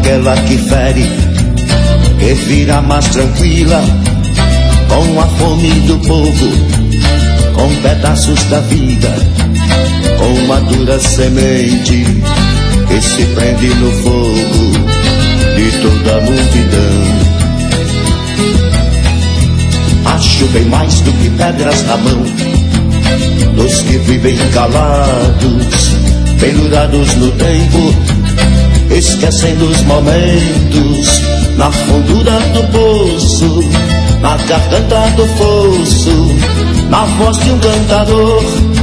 aquela que fere, que vira mais tranquila, com a fome do povo, com pedaços da vida, com uma dura semente que se prende no fogo de toda a multidão. Acho bem mais do que pedras na mão dos que vivem calados, pendurados no tempo, esquecendo os momentos, na fundura do poço, na garganta do fosso, na voz de um cantador.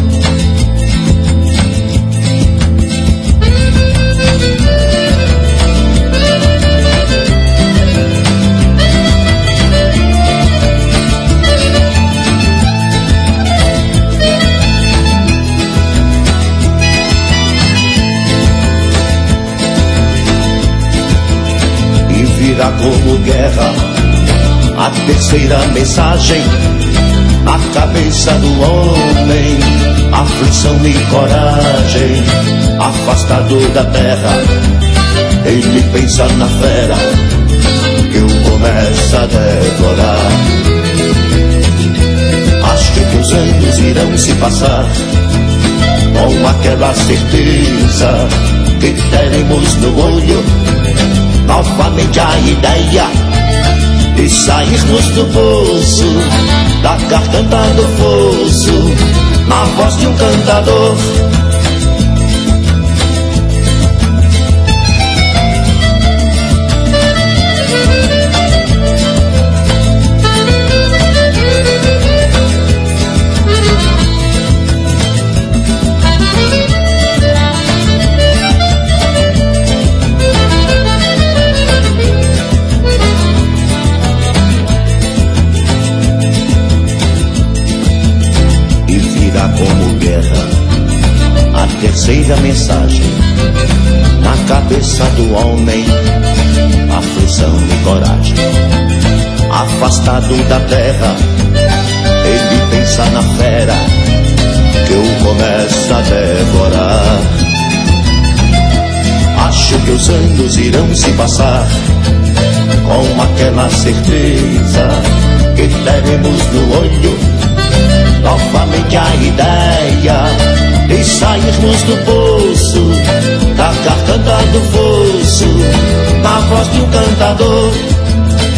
Virá como guerra a terceira mensagem na cabeça do homem, aflição e coragem, afastado da terra. Ele pensa na fera que o começa a devorar. Acho que os anos irão se passar com aquela certeza que teremos no olho novamente a ideia de sairmos do poço, da garganta do fosso, na voz de um cantador. Como guerra a terceira mensagem na cabeça do homem, aflição e coragem, afastado da terra. Ele pensa na fera que o começa a devorar. Acho que os anos irão se passar com aquela certeza que teremos no olho novamente a ideia de sairmos do poço, da garganta do fosso, na voz de um cantador.